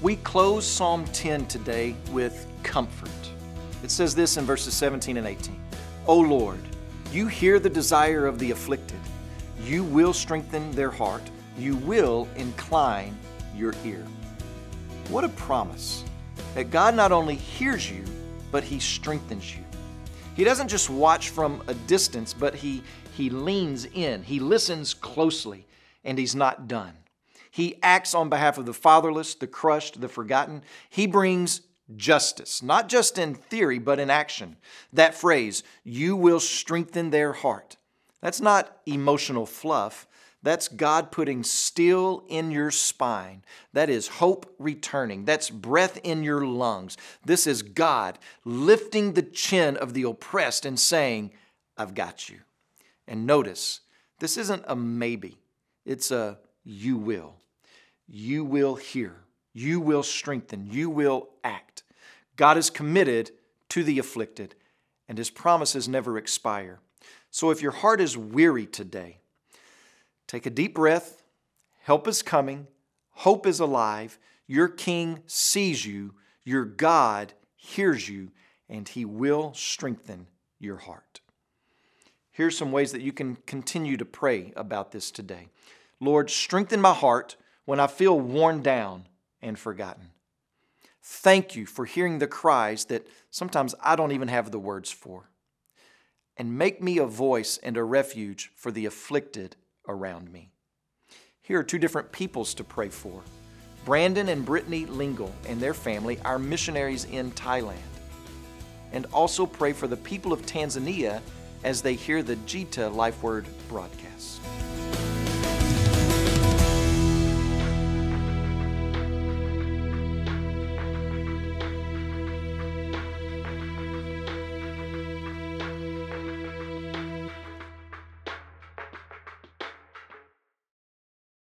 We close Psalm 10 today with comfort. It says this in verses 17 and 18. O Lord, you hear the desire of the afflicted. You will strengthen their heart. You will incline your ear. What a promise that God not only hears you, but He strengthens you. He doesn't just watch from a distance, but He leans in. He listens closely, and He's not done. He acts on behalf of the fatherless, the crushed, the forgotten. He brings justice, not just in theory, but in action. That phrase, you will strengthen their heart. That's not emotional fluff. That's God putting steel in your spine. That is hope returning. That's breath in your lungs. This is God lifting the chin of the oppressed and saying, I've got you. And notice, this isn't a maybe. It's a you will. You will hear. You will strengthen. You will act. God is committed to the afflicted, and His promises never expire. So if your heart is weary today, take a deep breath. Help is coming. Hope is alive. Your King sees you. Your God hears you, and He will strengthen your heart. Here's some ways that you can continue to pray about this today. Lord, strengthen my heart when I feel worn down and forgotten. Thank you for hearing the cries that sometimes I don't even have the words for. And make me a voice and a refuge for the afflicted around me. Here are two different peoples to pray for. Brandon and Brittany Lingle and their family, our missionaries in Thailand. And also pray for the people of Tanzania as they hear the Jita Life Word broadcast.